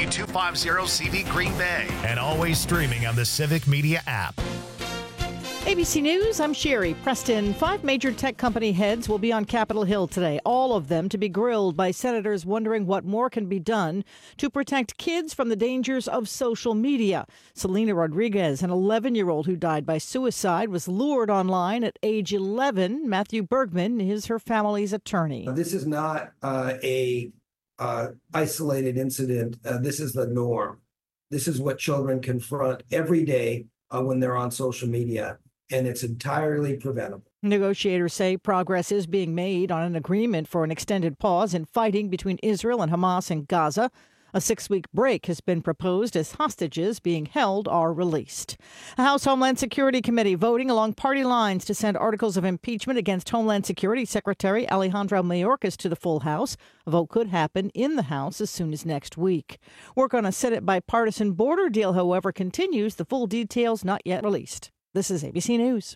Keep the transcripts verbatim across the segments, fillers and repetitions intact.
W two fifty C V Green Bay. And always streaming on the Civic Media app. A B C News, I'm Sherry Preston. Five major tech company heads will be on Capitol Hill today, all of them to be grilled by senators wondering what more can be done to protect kids from the dangers of social media. Selena Rodriguez, an eleven-year-old who died by suicide, was lured online at age eleven. Matthew Bergman is her family's attorney. This is not uh, a uh, isolated incident. Uh, this is the norm. This is what children confront every day uh, when they're on social media. And it's entirely preventable. Negotiators say progress is being made on an agreement for an extended pause in fighting between Israel and Hamas in Gaza. A six-week break has been proposed as hostages being held are released. A House Homeland Security Committee voting along party lines to send articles of impeachment against Homeland Security Secretary Alejandro Mayorkas to the full House. A vote could happen in the House as soon as next week. Work on a Senate bipartisan border deal, however, continues. The full details not yet released. This is A B C News.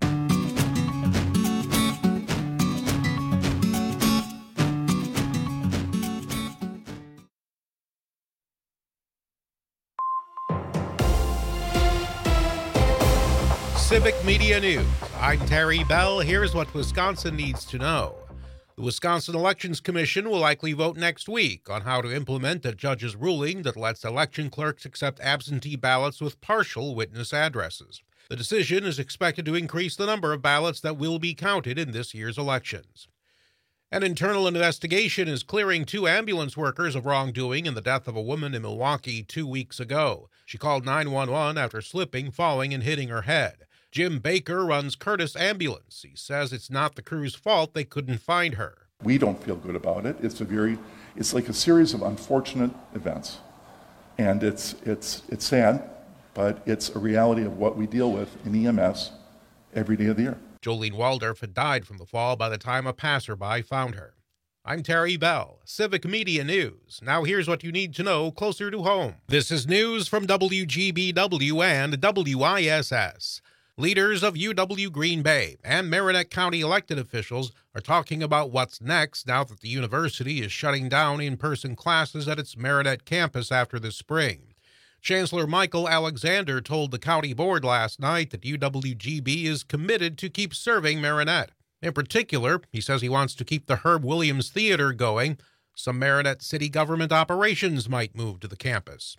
Civic Media News. I'm Terry Bell. Here's what Wisconsin needs to know. The Wisconsin Elections Commission will likely vote next week on how to implement a judge's ruling that lets election clerks accept absentee ballots with partial witness addresses. The decision is expected to increase the number of ballots that will be counted in this year's elections. An internal investigation is clearing two ambulance workers of wrongdoing in the death of a woman in Milwaukee two weeks ago. She called nine one one after slipping, falling, and hitting her head. Jim Baker runs Curtis Ambulance. He says it's not the crew's fault they couldn't find her. We don't feel good about it. It's a very, it's like a series of unfortunate events. And it's it's it's sad. But it's a reality of what we deal with in E M S every day of the year. Jolene Waldorf had died from the fall by the time a passerby found her. I'm Terry Bell, Civic Media News. Now here's what you need to know closer to home. This is news from W G B W and W I S S. Leaders of U W Green Bay and Marinette County elected officials are talking about what's next now that the university is shutting down in-person classes at its Marinette campus after the spring. Chancellor Michael Alexander told the county board last night that U W G B is committed to keep serving Marinette. In particular, he says he wants to keep the Herb Williams Theater going. Some Marinette city government operations might move to the campus.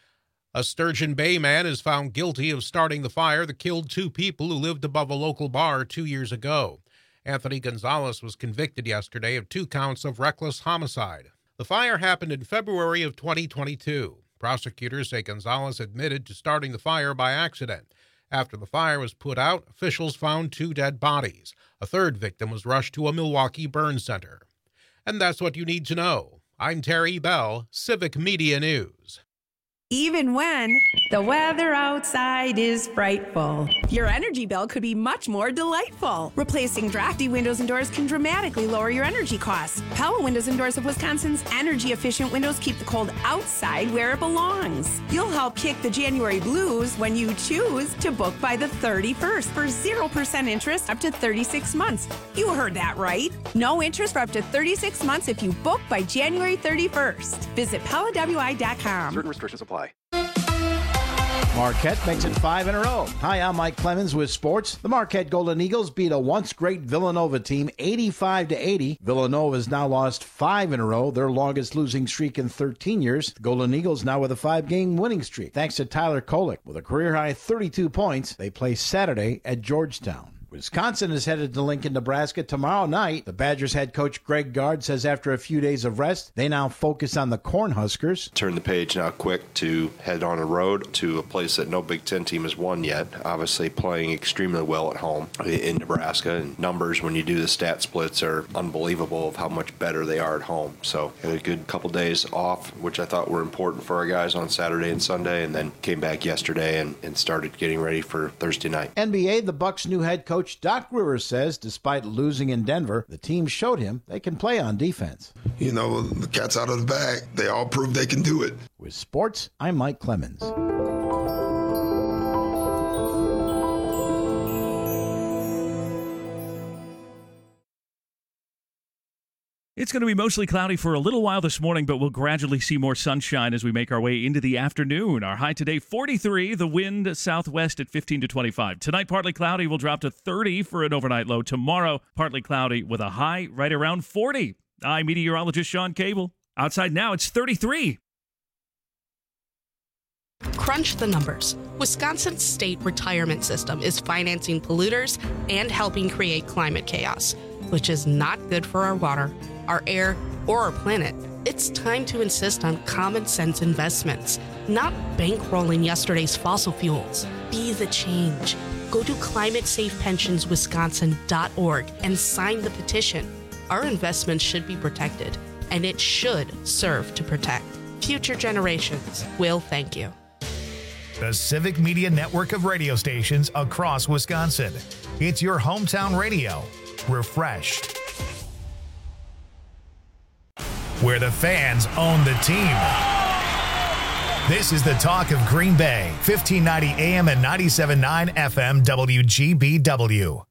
A Sturgeon Bay man is found guilty of starting the fire that killed two people who lived above a local bar two years ago. Anthony Gonzalez was convicted yesterday of two counts of reckless homicide. The fire happened in February of twenty twenty-two. Prosecutors say Gonzalez admitted to starting the fire by accident. After the fire was put out, officials found two dead bodies. A third victim was rushed to a Milwaukee burn center. And that's what you need to know. I'm Terry Bell, Civic Media News. Even when the weather outside is frightful, your energy bill could be much more delightful. Replacing drafty windows and doors can dramatically lower your energy costs. Pella Windows and Doors of Wisconsin's energy-efficient windows keep the cold outside where it belongs. You'll help kick the January blues when you choose to book by the thirty-first for zero percent interest up to thirty-six months. You heard that right. No interest for up to thirty-six months if you book by January thirty-first. Visit Pella W I dot com. Certain restrictions apply. Marquette makes it five in a row. Hi, I'm Mike Clemens with sports. The Marquette Golden Eagles beat a once great Villanova team eighty-five to eighty. Villanova has now lost five in a row, their longest losing streak in thirteen years. The Golden Eagles now with a five-game winning streak, thanks to Tyler Kolek. With a career-high thirty-two points, they play Saturday at Georgetown. Wisconsin is headed to Lincoln, Nebraska tomorrow night. The Badgers head coach Greg Gard says after a few days of rest, they now focus on the Cornhuskers. Turn the page now quick to head on a road to a place that no Big Ten team has won yet. Obviously playing extremely well at home in Nebraska. And numbers, when you do the stat splits, are unbelievable of how much better they are at home. So had a good couple days off, which I thought were important for our guys on Saturday and Sunday, and then came back yesterday and, and started getting ready for Thursday night. N B A, the Bucks' new head coach Doc Rivers says despite losing in Denver, the team showed him they can play on defense. You know, the cat's out of the bag. They all proved they can do it. With sports, I'm Mike Clemens. It's going to be mostly cloudy for a little while this morning, but we'll gradually see more sunshine as we make our way into the afternoon. Our high today, forty-three. The wind southwest at fifteen to twenty-five. Tonight, partly cloudy. Will drop to thirty for an overnight low. Tomorrow, partly cloudy with a high right around forty. I'm meteorologist Sean Cable. Outside now, it's thirty-three. Crunch the numbers. Wisconsin's state retirement system is financing polluters and helping create climate chaos, which is not good for our water, our air, or our planet. It's time to insist on common sense investments, not bankrolling yesterday's fossil fuels. Be the change. Go to climate safe pensions wisconsin dot org and sign the petition. Our investments should be protected, and it should serve to protect. Future generations will thank you. The Civic Media Network of radio stations across Wisconsin. It's your hometown radio. Refreshed. Where the fans own the team. This is the talk of Green Bay, fifteen ninety A M and ninety-seven point nine F M W G B W.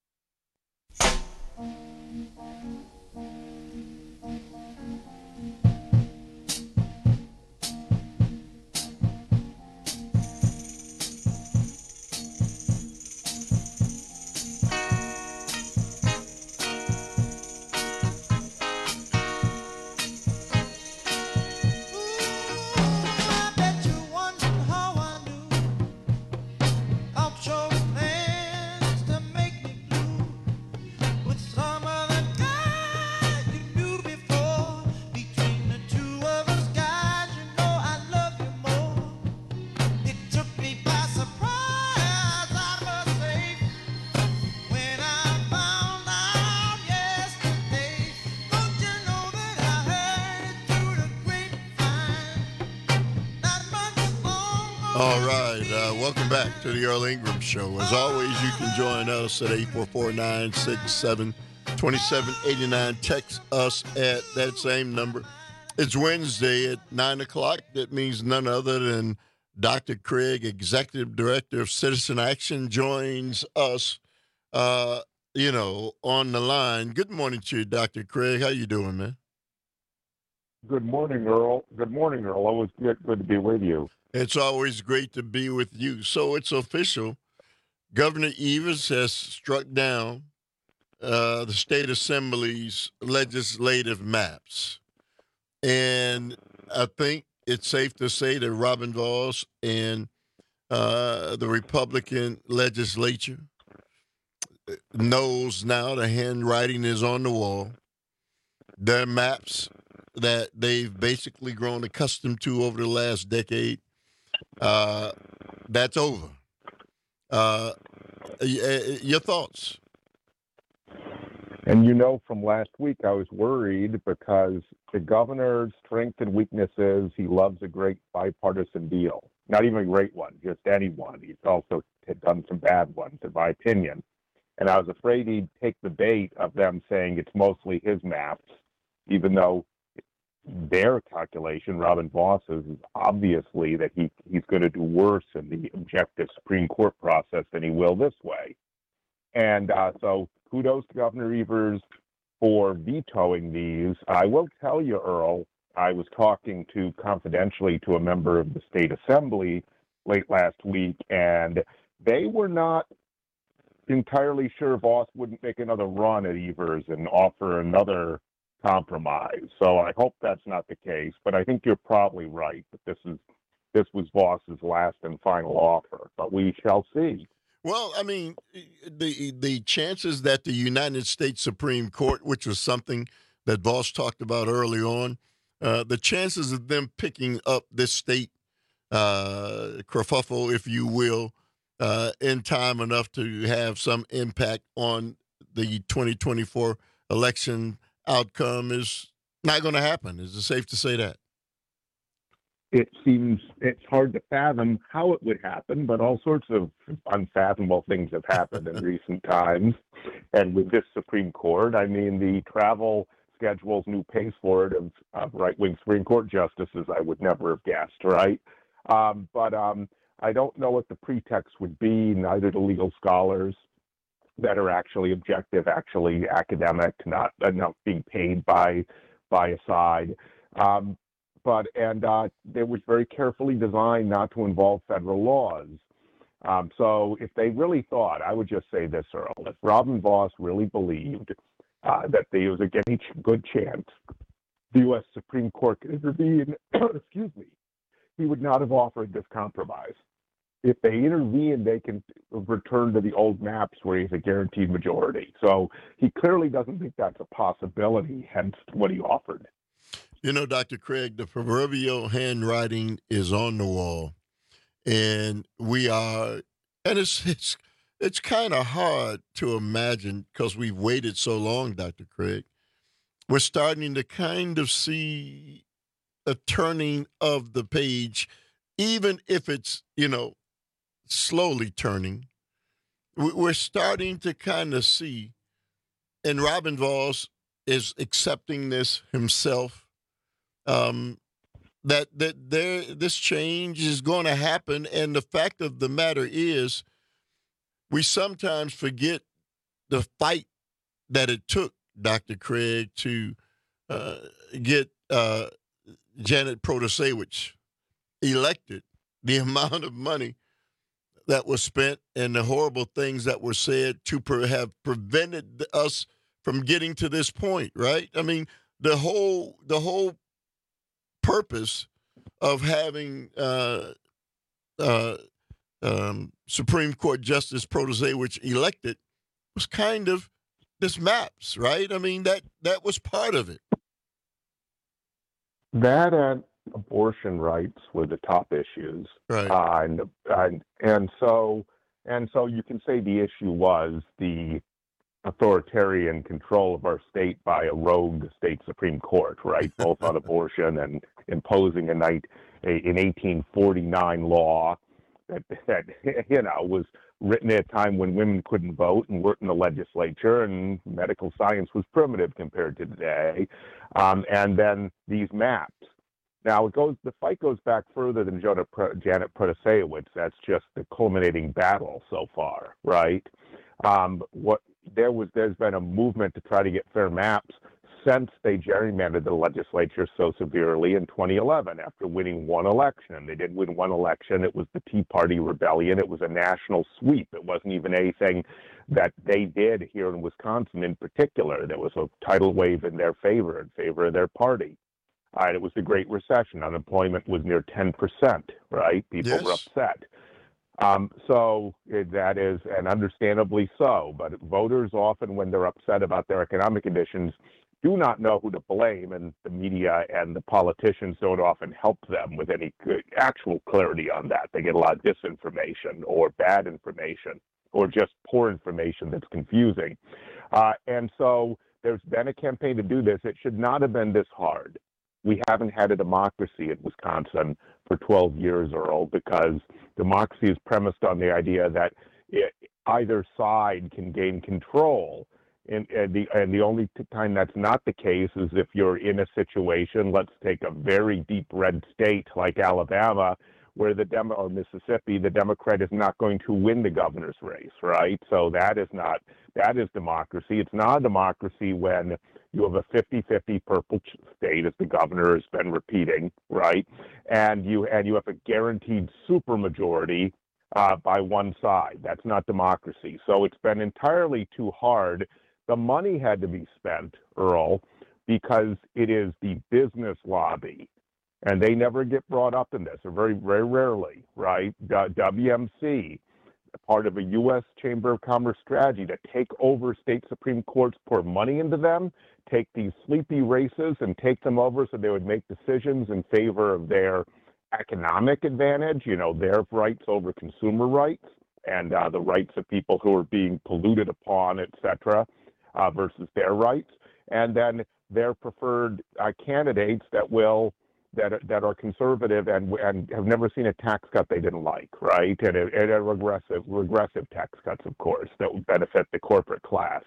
All right, uh, welcome back to the Earl Ingram Show. As always, you can join us at eight four four, nine six seven, two seven eight nine. Text us at that same number. It's Wednesday at nine o'clock. That means none other than Doctor Craig, Executive Director of Citizen Action, joins us, uh, you know, on the line. Good morning to you, Doctor Craig. How you doing, man? Good morning, Earl. Good morning, Earl. Always good, good to be with you. It's always great to be with you. So it's official. Governor Evers has struck down uh, the state assembly's legislative maps. And I think it's safe to say that Robin Vos and uh, the Republican legislature knows now the handwriting is on the wall. Their maps that they've basically grown accustomed to over the last decade, Uh, that's over. Uh, your thoughts? And you know, from last week, I was worried because the governor's strength and weakness is he loves a great bipartisan deal. Not even a great one, just any one. He's also done some bad ones, in my opinion. And I was afraid he'd take the bait of them saying it's mostly his maps, even though their calculation, Robin Voss's, is obviously that he he's going to do worse in the objective Supreme Court process than he will this way. And uh, so kudos to Governor Evers for vetoing these. I will tell you, Earl, I was talking to confidentially to a member of the state assembly late last week, and they were not entirely sure Voss wouldn't make another run at Evers and offer another compromise. So I hope that's not the case, but I think you're probably right that this is this was Voss's last and final offer, but we shall see. Well, I mean, the the chances that the United States Supreme Court, which was something that Voss talked about early on, uh, the chances of them picking up this state uh, kerfuffle, if you will, uh, in time enough to have some impact on the twenty twenty-four election outcome is not going to happen. Is it safe to say that? It seems it's hard to fathom how it would happen, but all sorts of unfathomable things have happened in recent times. And with this Supreme Court, I mean, the travel schedules, new pace for it of, of right-wing Supreme Court justices, I would never have guessed, right? Um, but um, I don't know what the pretext would be. Neither do legal scholars. that are actually objective, actually academic, not not being paid by by a side. Um, but and uh, it was very carefully designed not to involve federal laws. Um, so if they really thought, I would just say this, Earl, if Robin Vos really believed uh, that there was a good chance the U S Supreme Court could intervene, excuse me, he would not have offered this compromise. If they intervene, they can return to the old maps where he has a guaranteed majority. So he clearly doesn't think that's a possibility, hence what he offered. You know, Doctor Craig, the proverbial handwriting is on the wall. And we are, and it's, it's, it's kind of hard to imagine because we've waited so long, Doctor Craig. We're starting to kind of see a turning of the page, even if it's, you know, slowly turning. We're starting to kind of see, and Robin Vos is accepting this himself, um, that that there this change is going to happen. And the fact of the matter is, we sometimes forget the fight that it took, Doctor Craig, to uh, get uh, Janet Protasewicz elected, the amount of money that was spent and the horrible things that were said to per- have prevented us from getting to this point, right? I mean, the whole the whole purpose of having uh, uh, um, Supreme Court Justice Protasewicz elected was kind of this maps, right? I mean, that that was part of it. That and abortion rights were the top issues, right? Uh, and, and and so and so you can say the issue was the authoritarian control of our state by a rogue state Supreme Court, right? Both on abortion and imposing a night a, an eighteen forty-nine law that that you know was written at a time when women couldn't vote and weren't in the legislature, and medical science was primitive compared to today. Um, and then these maps. Now it goes. The fight goes back further than Janet Protasewicz. That's just the culminating battle so far, right? Um, what there was, there's been a movement to try to get fair maps since they gerrymandered the legislature so severely in twenty eleven after winning one election. They did win one election. It was the Tea Party rebellion. It was a national sweep. It wasn't even anything that they did here in Wisconsin in particular. There was a tidal wave in their favor, in favor of their party. Uh, and it was the Great Recession. Unemployment was near ten percent, right? People yes. were upset. Um, so it, that is, and understandably so, but voters often, when they're upset about their economic conditions, do not know who to blame, and the media and the politicians don't often help them with any actual clarity on that. They get a lot of disinformation or bad information or just poor information that's confusing. Uh, and so there's been a campaign to do this. It should not have been this hard. We haven't had a democracy in Wisconsin for twelve years, Earl, because democracy is premised on the idea that it, either side can gain control. And, and, the, and the only time that's not the case is if you're in a situation, let's take a very deep red state like Alabama, where the Demo or Mississippi, the Democrat is not going to win the governor's race, right? So that is not, that is democracy. It's not a democracy when you have a fifty-fifty purple state, as the governor has been repeating, right? And you and you have a guaranteed supermajority uh, by one side. That's not democracy. So it's been entirely too hard. The money had to be spent, Earl, because it is the business lobby, and they never get brought up in this, or very, very rarely, right? W M C, part of a U S Chamber of Commerce strategy to take over state Supreme Courts, pour money into them, take these sleepy races and take them over so they would make decisions in favor of their economic advantage, you know, their rights over consumer rights and uh, the rights of people who are being polluted upon, et cetera, uh, versus their rights. And then their preferred uh, candidates that will that that are conservative and and have never seen a tax cut they didn't like, right? And a, and a regressive regressive tax cuts, of course, that would benefit the corporate class.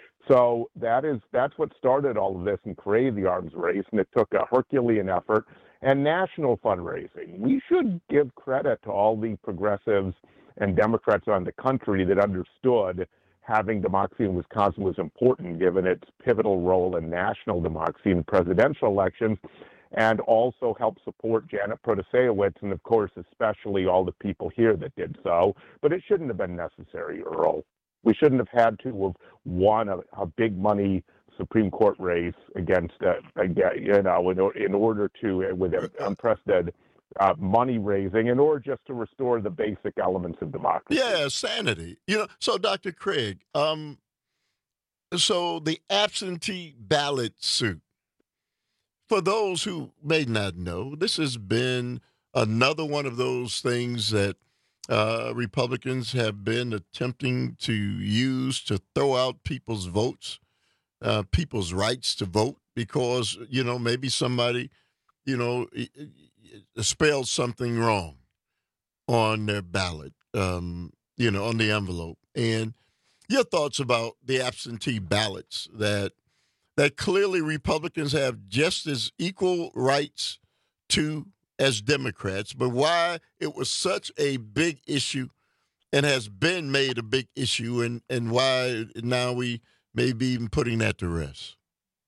So that is that's what started all of this and created the arms race, and it took a Herculean effort and national fundraising. We should give credit to all the progressives and Democrats around the country that understood having democracy in Wisconsin was important given its pivotal role in national democracy in presidential elections, and also helped support Janet Protasiewicz, and of course, especially all the people here that did so. But it shouldn't have been necessary, Earl. We shouldn't have had to have won a, a big money Supreme Court race against, uh, you know, in, in order to, uh, with unprecedented uh, money raising, in order just to restore the basic elements of democracy. Yeah, sanity. You know, so Doctor Craig, um, so the absentee ballot suit, for those who may not know, this has been another one of those things that uh, Republicans have been attempting to use to throw out people's votes, uh, people's rights to vote, because, you know, maybe somebody, you know, spelled something wrong on their ballot, um, you know, on the envelope. And your thoughts about the absentee ballots that that clearly Republicans have just as equal rights to as Democrats, but why it was such a big issue and has been made a big issue, and, and why now we may be even putting that to rest.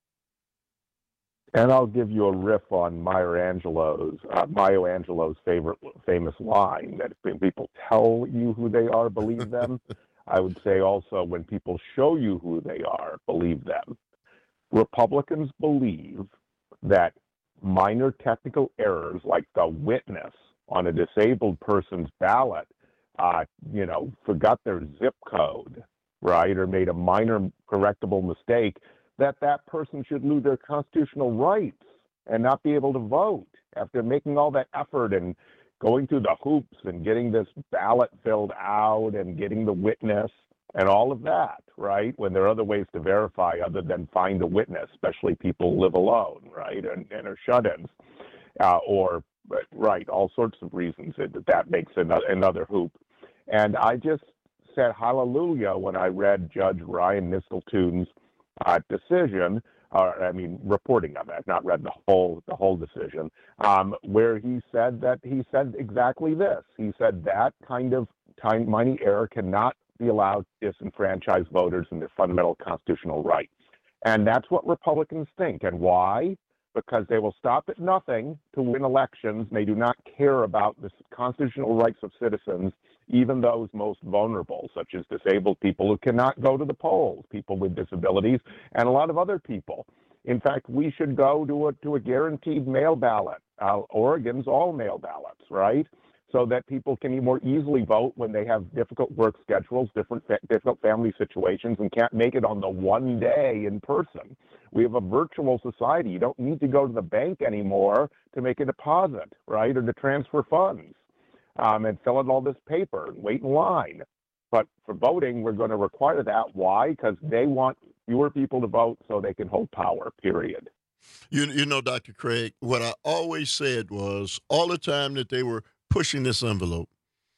And I'll give you a riff on Maya Angelou's, uh, Maya Angelou's favorite famous line that when people tell you who they are, believe them. I would say also when people show you who they are, believe them. Republicans believe that minor technical errors like the witness on a disabled person's ballot, uh, you know, forgot their zip code, right, or made a minor correctable mistake, that that person should lose their constitutional rights and not be able to vote after making all that effort and going through the hoops and getting this ballot filled out and getting the witness and all of that, right, when there are other ways to verify other than find the witness, especially people who live alone, right, and, and are shut-ins, uh, or, right, all sorts of reasons that that makes another, another hoop. And I just said hallelujah when I read Judge Ryan Nisteltoon's uh, decision, or I mean, reporting of it. I've not read the whole the whole decision, um, where he said that he said exactly this. He said that kind of tiny error cannot be allowed to disenfranchise voters in their fundamental constitutional rights. And that's what Republicans think. And why? Because they will stop at nothing to win elections. And they do not care about the constitutional rights of citizens, even those most vulnerable, such as disabled people who cannot go to the polls, people with disabilities, and a lot of other people. In fact, we should go to a, to a guaranteed mail ballot. Uh, Oregon's all mail ballots, right? So that people can more easily vote when they have difficult work schedules, different fa- difficult family situations, and can't make it on the one day in person. We have a virtual society. You don't need to go to the bank anymore to make a deposit, right, or to transfer funds, um, and fill out all this paper and wait in line. But for voting, we're going to require that. Why? Because they want fewer people to vote so they can hold power, period. You, you know, Doctor Craig, what I always said was all the time that they were pushing this envelope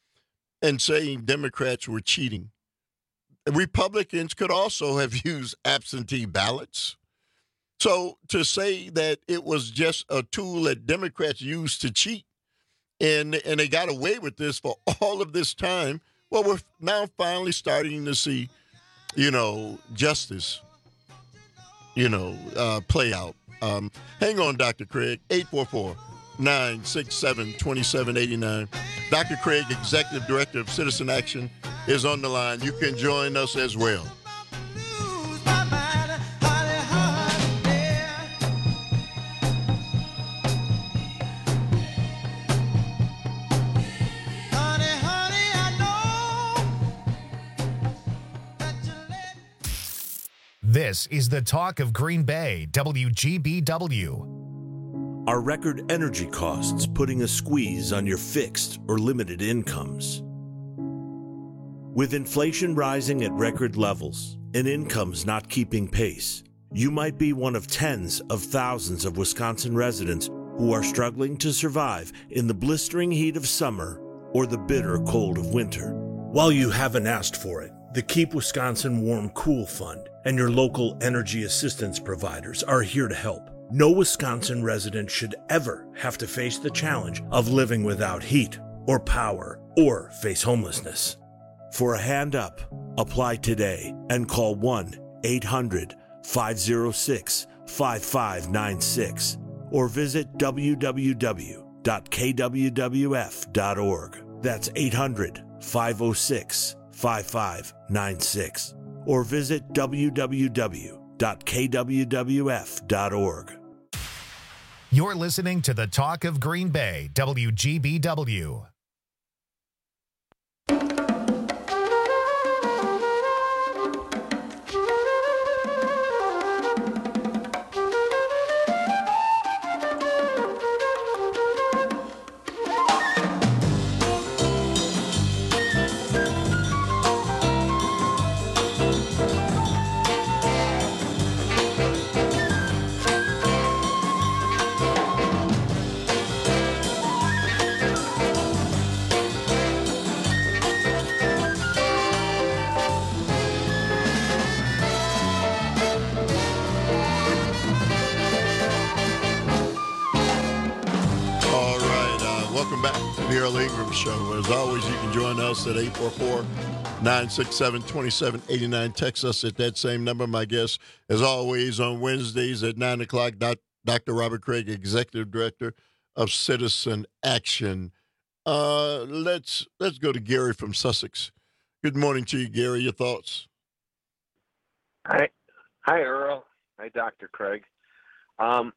and saying Democrats were cheating, Republicans could also have used absentee ballots. So to say that it was just a tool that Democrats used to cheat and, and they got away with this for all of this time, well, we're now finally starting to see, you know, justice, you know, uh, play out. Um, hang on, Doctor Craig, eight four four, nine six seven, two seven eight nine. Doctor Craig, Executive Director of Citizen Action, is on the line. You can join us as well. This is the talk of Green Bay, W G B W. Are record energy costs putting a squeeze on your fixed or limited incomes? With inflation rising at record levels and incomes not keeping pace, you might be one of tens of thousands of Wisconsin residents who are struggling to survive in the blistering heat of summer or the bitter cold of winter. While you haven't asked for it, the Keep Wisconsin Warm Cool Fund and your local energy assistance providers are here to help. No Wisconsin resident should ever have to face the challenge of living without heat or power or face homelessness. For a hand up, apply today and call one eight hundred five oh six five five nine six or visit w w w dot k w w f dot org. That's eight hundred five oh six five five nine six or visit w w w dot k w w f dot org. You're listening to the Talk of Green Bay, W G B W. Earl Ingram Show. As always, you can join us at eight four four, nine six seven, two seven eight nine. Text us at that same number. My guest, as always, on Wednesdays at nine o'clock, Doctor Robert Craig, Executive Director of Citizen Action. Uh, let's let's go to Gary from Sussex. Good morning to you, Gary. Your thoughts? Hi, hi, Earl. Hi, Doctor Craig. Um,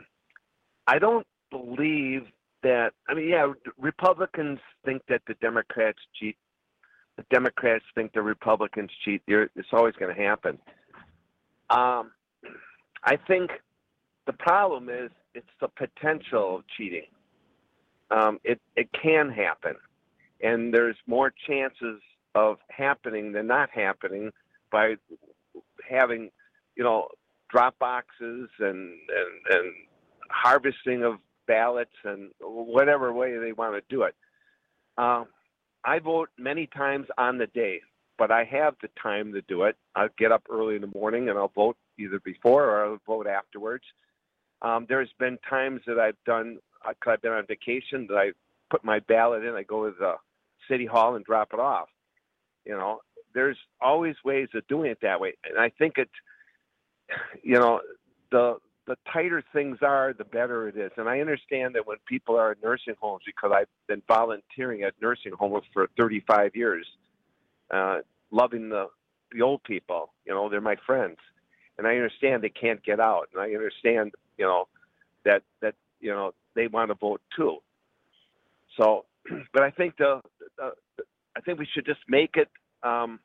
I don't believe that, I mean, yeah, Republicans think that the Democrats cheat. The Democrats think the Republicans cheat. They're, it's always going to happen. Um, I think the problem is it's the potential of cheating. Um, it, it can happen. And there's more chances of happening than not happening by having, you know, drop boxes and, and, and harvesting of ballots and whatever way they want to do it. Um, I vote many times on the day, but I have the time to do it. I'll get up early in the morning and I'll vote either before or I'll vote afterwards. Um, there's been times that I've done, because I've been on vacation, that I put my ballot in, I go to the city hall and drop it off. You know, there's always ways of doing it that way. And I think it's, you know, the the tighter things are, the better it is. And I understand that when people are in nursing homes, because I've been volunteering at nursing homes for thirty-five years, uh, loving the, the old people, you know, they're my friends. And I understand they can't get out. And I understand, you know, that, that you know, they want to vote too. So, but I think the, the, the I think we should just make it um,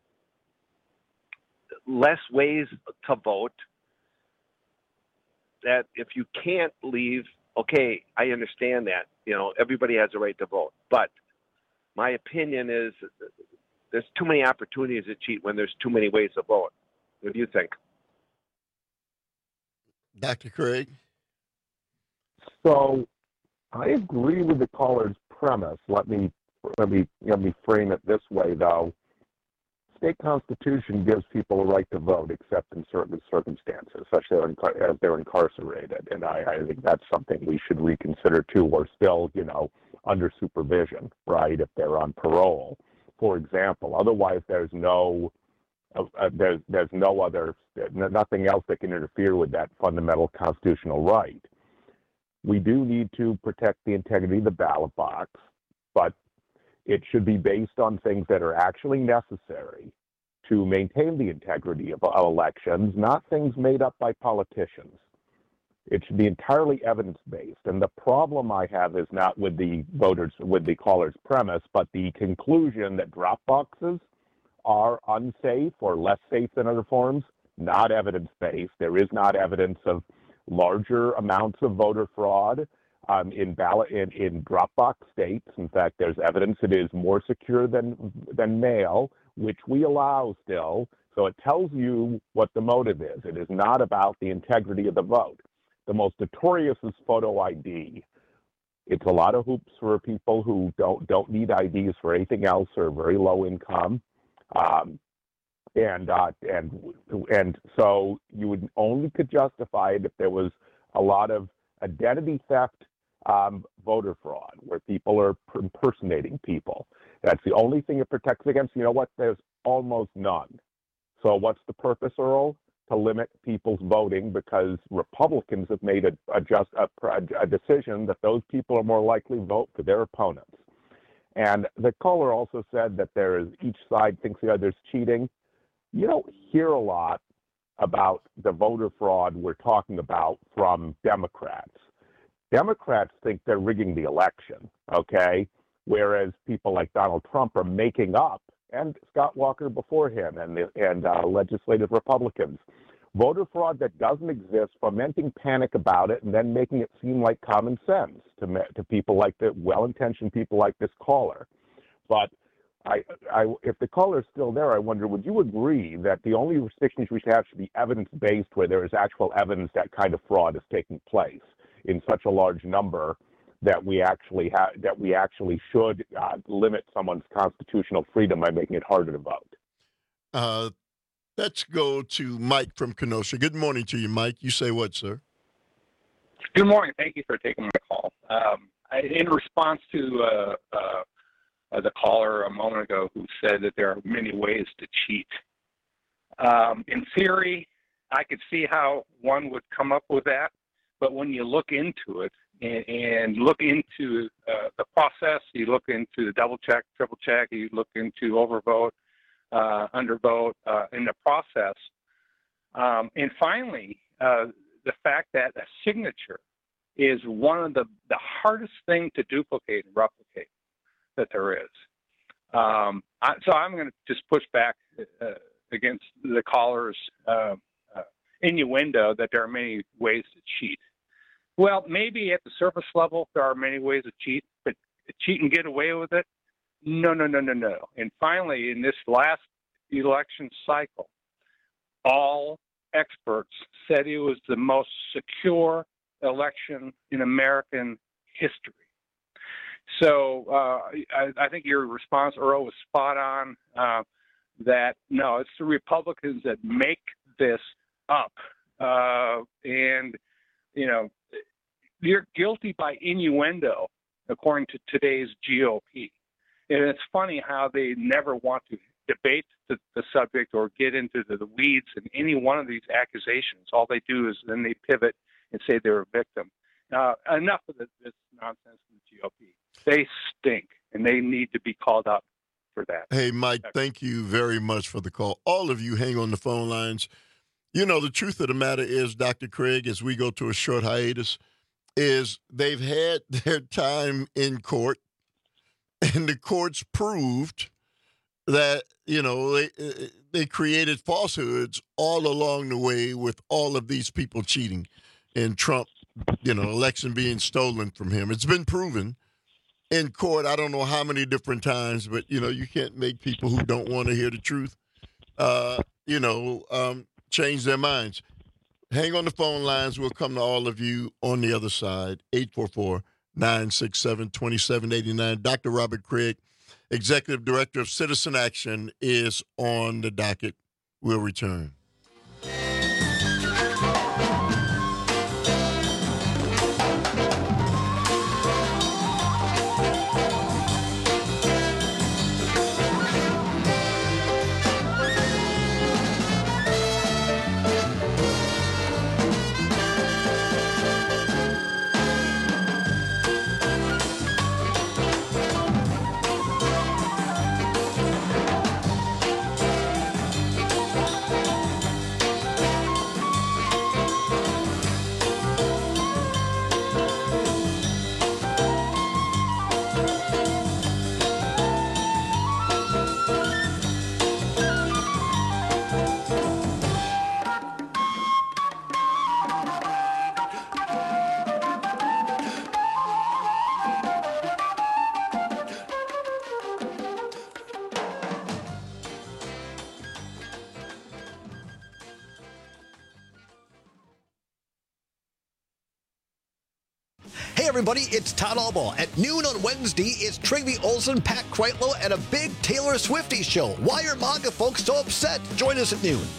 less ways to vote. That if you can't leave, okay, I understand that. You know, everybody has a right to vote. But my opinion is there's too many opportunities to cheat when there's too many ways to vote. What do you think? Doctor Craig? So I agree with the caller's premise. Let me let me let me frame it this way, though. State constitution gives people a right to vote, except in certain circumstances, such as they're incarcerated, and I, I think that's something we should reconsider too, or still, you know, under supervision, right? If they're on parole, for example. Otherwise, there's no, uh, there's there's no other, nothing else that can interfere with that fundamental constitutional right. We do need to protect the integrity of the ballot box, but it should be based on things that are actually necessary to maintain the integrity of, of elections, not things made up by politicians. It should be entirely evidence-based. And the problem I have is not with the voters, with the caller's premise, but the conclusion that drop boxes are unsafe or less safe than other forms, not evidence-based. There is not evidence of larger amounts of voter fraud Um, in ballot in, in Dropbox states. In fact, there's evidence it is more secure than than mail, which we allow still. So it tells you what the motive is. It is not about the integrity of the vote. The most notorious is photo I D. It's a lot of hoops for people who don't don't need I Ds for anything else or very low income. Um, and uh, and and so you would only could justify it if there was a lot of identity theft, um, voter fraud, where people are impersonating people. That's the only thing it protects against. You know what? There's almost none. So what's the purpose, Earl? To limit people's voting, because Republicans have made a, a, just, a, a decision that those people are more likely to vote for their opponents. And the caller also said that there is each side thinks the other's cheating. You don't hear a lot about the voter fraud we're talking about from Democrats. Democrats think they're rigging the election, okay? Whereas people like Donald Trump are making up, and Scott Walker before him, and the, and uh, legislative Republicans, voter fraud that doesn't exist, fomenting panic about it, and then making it seem like common sense to to people like the well-intentioned people like this caller. But I, I, if the caller is still there, I wonder, would you agree that the only restrictions we should have should be evidence-based, where there is actual evidence that kind of fraud is taking place in such a large number that we actually have, that we actually should uh, limit someone's constitutional freedom by making it harder to vote? Uh, let's go to Mike from Kenosha. Good morning to you, Mike. You say what, sir? Good morning. Thank you for taking my call. Um, I, in response to uh, uh, the caller a moment ago who said that there are many ways to cheat, um, in theory, I could see how one would come up with that, but when you look into it, And, and look into uh, the process, you look into the double check, triple check, you look into overvote, uh, undervote uh, in the process. Um, and finally, uh, the fact that a signature is one of the, the hardest thing to duplicate and replicate that there is. Um, I, so I'm going to just push back uh, against the caller's uh, uh, innuendo that there are many ways to cheat. Well, maybe at the surface level, there are many ways to cheat, but cheat and get away with it? No, no, no, no, no. And finally, in this last election cycle, all experts said it was the most secure election in American history. So uh, I, I think your response, Earl, was spot on, uh, that, no, it's the Republicans that make this up. Uh, and, you know, you're guilty by innuendo, according to today's G O P. And it's funny how they never want to debate the, the subject or get into the, the weeds in any one of these accusations. All they do is then they pivot and say they're a victim. Uh, enough of this, this nonsense in the G O P. They stink, and they need to be called out for that. Hey, Mike, thank you very much for the call. All of you hang on the phone lines. You know, the truth of the matter is, Doctor Craig, as we go to a short hiatus, is they've had their time in court, and the courts proved that, you know, they, they created falsehoods all along the way with all of these people cheating and Trump, you know, election being stolen from him. It's been proven in court, I don't know how many different times, but, you know, you can't make people who don't want to hear the truth, uh, you know, um, change their minds. Hang on the phone lines. We'll come to all of you on the other side. eight four four, nine six seven, two seven eight nine. Doctor Robert Craig, Executive Director of Citizen Action, is on the docket. We'll return. Hey everybody, it's Todd Albaugh. At noon on Wednesday, it's Trygve Olsen, Pat Kreitlow, and a big Taylor Swiftie show. Why are MAGA folks so upset? Join us at noon.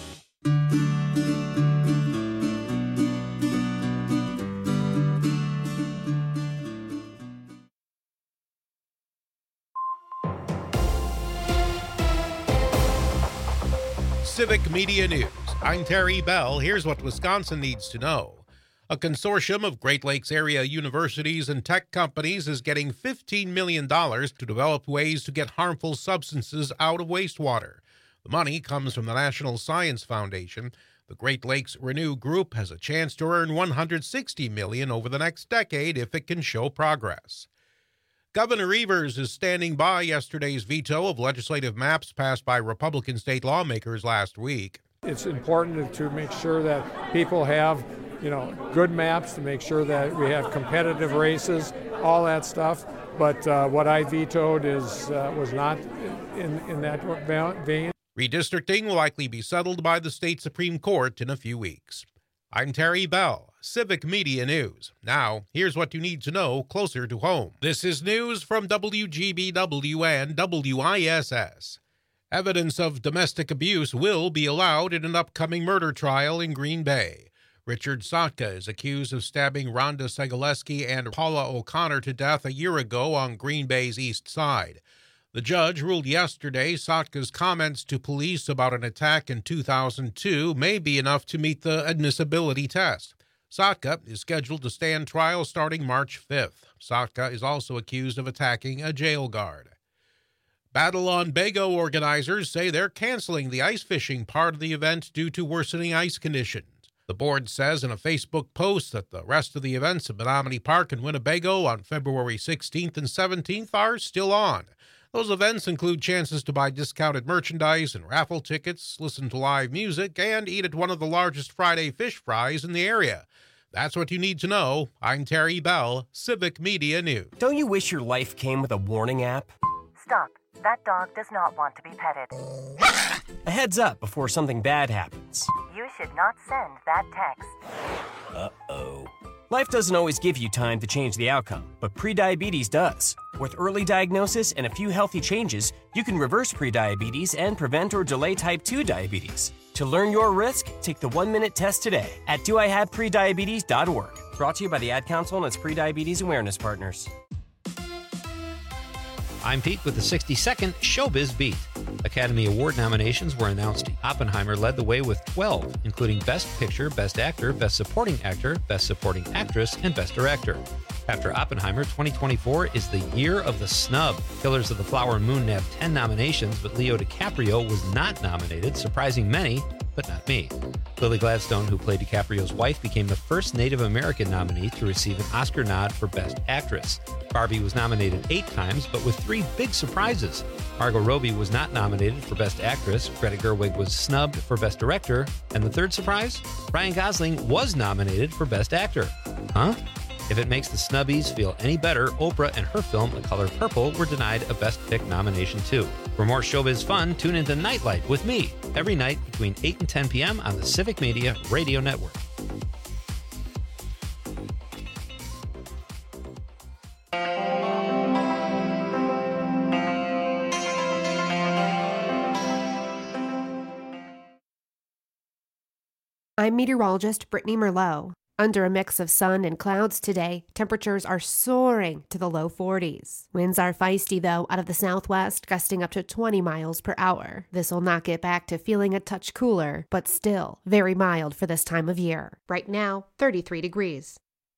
Civic Media News. I'm Terry Bell. Here's what Wisconsin needs to know. A consortium of Great Lakes area universities and tech companies is getting fifteen million dollars to develop ways to get harmful substances out of wastewater. The money comes from the National Science Foundation. The Great Lakes Renew Group has a chance to earn one hundred sixty million dollars over the next decade if it can show progress. Governor Evers is standing by yesterday's veto of legislative maps passed by Republican state lawmakers last week. It's important to make sure that people have, you know, good maps, to make sure that we have competitive races, all that stuff. But uh, what I vetoed is uh, was not in, in that vein. Redistricting will likely be settled by the state Supreme Court in a few weeks. I'm Terry Bell, Civic Media News. Now, here's what you need to know closer to home. This is news from W G B W and W I S S. Evidence of domestic abuse will be allowed in an upcoming murder trial in Green Bay. Richard Sotka is accused of stabbing Rhonda Segaleski and Paula O'Connor to death a year ago on Green Bay's east side. The judge ruled yesterday Sotka's comments to police about an attack in two thousand two may be enough to meet the admissibility test. Sotka is scheduled to stand trial starting March fifth. Sotka is also accused of attacking a jail guard. Battle on Bago organizers say they're canceling the ice fishing part of the event due to worsening ice conditions. The board says in a Facebook post that the rest of the events at Menominee Park and Winnebago on February sixteenth and seventeenth are still on. Those events include chances to buy discounted merchandise and raffle tickets, listen to live music, and eat at one of the largest Friday fish fries in the area. That's what you need to know. I'm Terry Bell, Civic Media News. Don't you wish your life came with a warning app? Stop. That dog does not want to be petted. A heads up before something bad happens. You should not send that text. Uh-oh. Life doesn't always give you time to change the outcome, but prediabetes does. With early diagnosis and a few healthy changes, you can reverse prediabetes and prevent or delay type two diabetes. To learn your risk, take the one-minute test today at do I have prediabetes dot org. Brought to you by the Ad Council and its Prediabetes Awareness Partners. I'm Pete with the sixty-second Showbiz Beat. Academy Award nominations were announced. Oppenheimer led the way with twelve, including Best Picture, Best Actor, Best Supporting Actor, Best Supporting Actress, and Best Director. After Oppenheimer, twenty twenty-four is the year of the snub. Killers of the Flower Moon nabbed ten nominations, but Leo DiCaprio was not nominated, surprising many, but not me. Lily Gladstone, who played DiCaprio's wife, became the first Native American nominee to receive an Oscar nod for Best Actress. Barbie was nominated eight times, but with three big surprises. Margot Robbie was not nominated for Best Actress, Greta Gerwig was snubbed for Best Director, and the third surprise? Ryan Gosling was nominated for Best Actor. Huh? If it makes the snubbies feel any better, Oprah and her film The Color Purple were denied a Best Pick nomination too. For more showbiz fun, tune into Nightlight with me every night between eight and ten p.m. on the Civic Media Radio Network. I'm meteorologist Brittany Merlot. Under a mix of sun and clouds today, temperatures are soaring to the low forties. Winds are feisty, though, out of the southwest, gusting up to twenty miles per hour. This will not get back to feeling a touch cooler, but still very mild for this time of year. Right now, thirty-three degrees.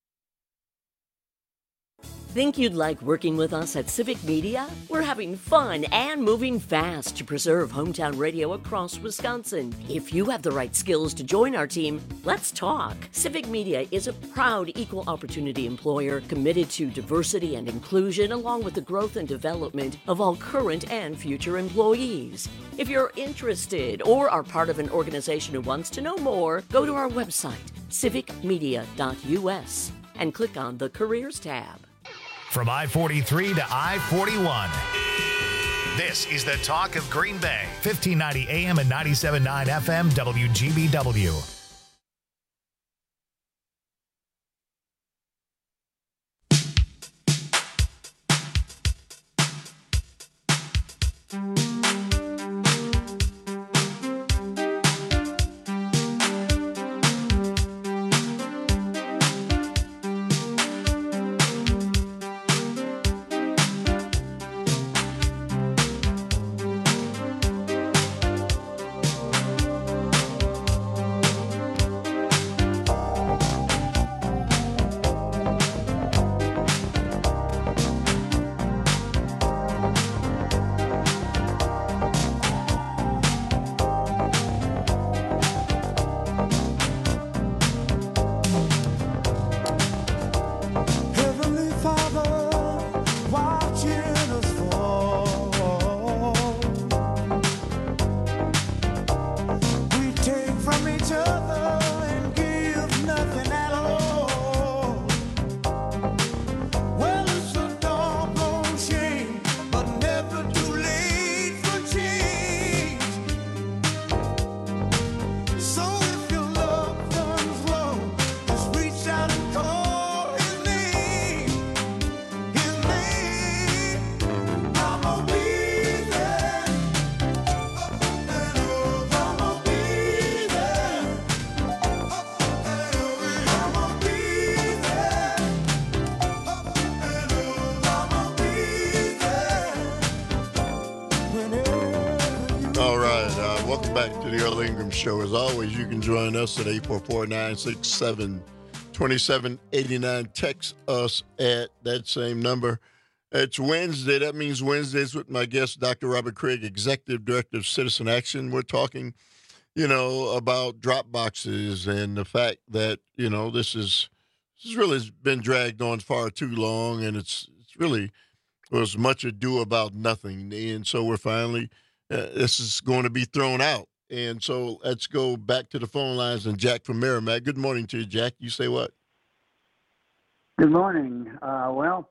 Think you'd like working with us at Civic Media? We're having fun and moving fast to preserve hometown radio across Wisconsin. If you have the right skills to join our team, let's talk. Civic Media is a proud equal opportunity employer committed to diversity and inclusion along with the growth and development of all current and future employees. If you're interested or are part of an organization who wants to know more, go to our website, civic media dot u s, and click on the Careers tab. From I forty-three to I forty-one. This is the talk of Green Bay. fifteen ninety A M and ninety-seven point nine F M W G B W. welcome back to the Earl Ingram Show. As always, you can join us at eight four four, nine six seven, two seven eight nine. Text us at that same number. It's Wednesday. That means Wednesdays with my guest, Doctor Robert Craig, Executive Director of Citizen Action. We're talking, you know, about drop boxes and the fact that, you know, this is this has really been dragged on far too long, and it's it's really was much ado about nothing. And so we're finally, uh, this is going to be thrown out. And so let's go back to the phone lines and Jack from Merrimack. Good morning to you, Jack. You say what? Good morning. Uh, well,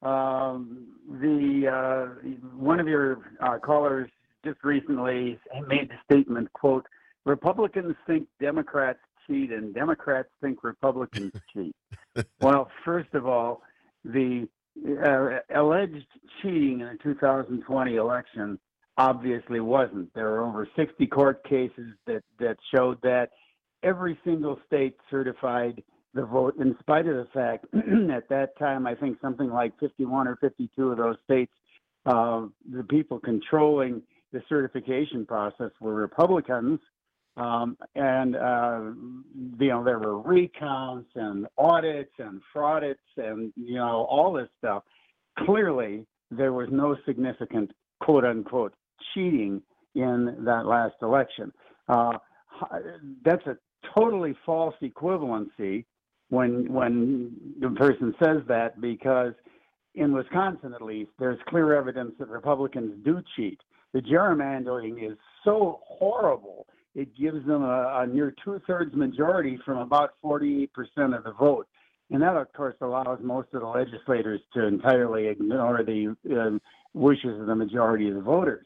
um, the uh, one of your uh, callers just recently made the statement, quote, Republicans think Democrats cheat and Democrats think Republicans cheat. Well, first of all, the uh, alleged cheating in the two thousand twenty election obviously wasn't. There were over sixty court cases that, that showed that every single state certified the vote, in spite of the fact at that time, I think something like fifty-one or fifty-two of those states, uh, the people controlling the certification process were Republicans. Um, and, uh, you know, there were recounts and audits and fraudits and, you know, all this stuff. Clearly, there was no significant, quote unquote, cheating in that last election. Uh, that's a totally false equivalency when when the person says that, because in Wisconsin, at least, there's clear evidence that Republicans do cheat. The gerrymandering is so horrible, it gives them a, a near two-thirds majority from about forty-eight percent of the vote. And that, of course, allows most of the legislators to entirely ignore the uh, wishes of the majority of the voters.